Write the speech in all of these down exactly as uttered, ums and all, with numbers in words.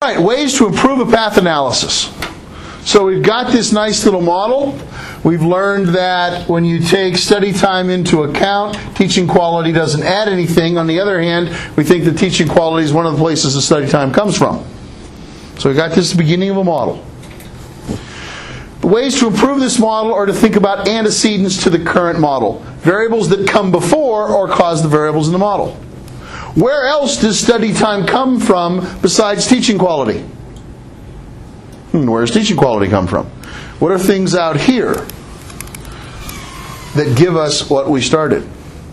right, ways to improve a path analysis. So we've got this nice little model. We've learned that when you take study time into account, teaching quality doesn't add anything. On the other hand, we think that teaching quality is one of the places the study time comes from. So we've got this beginning of a model. The ways to improve this model are to think about antecedents to the current model. Variables that come before or cause the variables in the model. Where else does study time come from besides teaching quality? Hmm, where does teaching quality come from? What are things out here that give us what we started?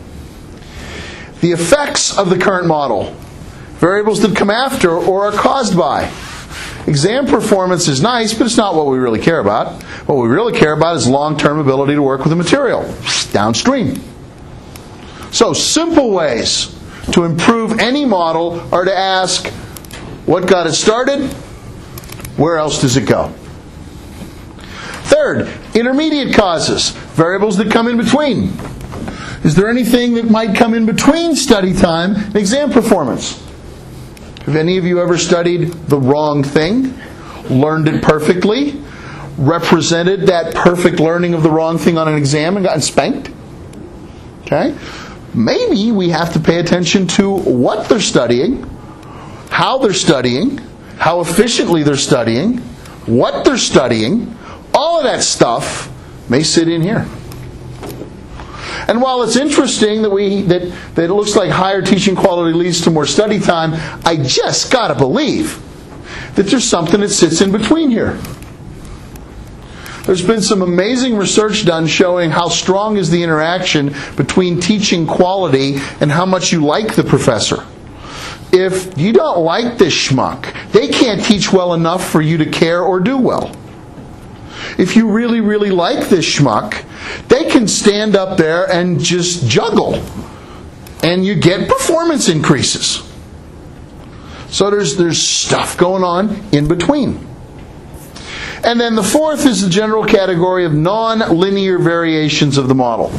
The effects of the current model. Variables that come after or are caused by. Exam performance is nice, but it's not what we really care about. What we really care about is long-term ability to work with the material, downstream. So, simple ways to improve any model are to ask, what got it started? Where else does it go? Third, intermediate causes, variables that come in between. Is there anything that might come in between study time and exam performance? Have any of you ever studied the wrong thing, learned it perfectly, represented that perfect learning of the wrong thing on an exam and gotten spanked? Okay? Maybe we have to pay attention to what they're studying, how they're studying, how efficiently they're studying, what they're studying. All of that stuff may sit in here. And while it's interesting that we that, that it looks like higher teaching quality leads to more study time, I just got to believe that there's something that sits in between here. There's been some amazing research done showing how strong is the interaction between teaching quality and how much you like the professor. If you don't like this schmuck, they can't teach well enough for you to care or do well. If you really, really like this schmuck, they can stand up there and just juggle. And you get performance increases. So there's, there's stuff going on in between. And then the fourth is the general category of non-linear variations of the model.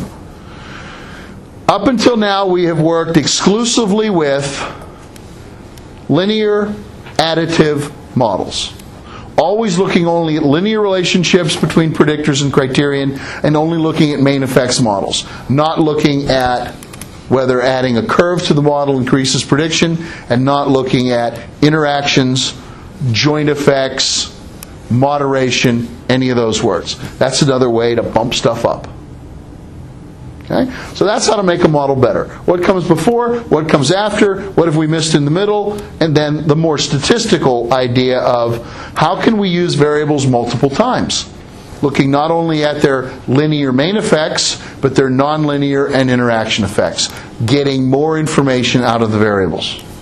Up until now, we have worked exclusively with linear additive models. Always looking only at linear relationships between predictors and criterion, and only looking at main effects models. Not looking at whether adding a curve to the model increases prediction, and not looking at interactions, joint effects, moderation, any of those words. That's another way to bump stuff up. Okay? So that's how to make a model better. What comes before, what comes after, what have we missed in the middle, and then the more statistical idea of how can we use variables multiple times, looking not only at their linear main effects, but their nonlinear and interaction effects, getting more information out of the variables.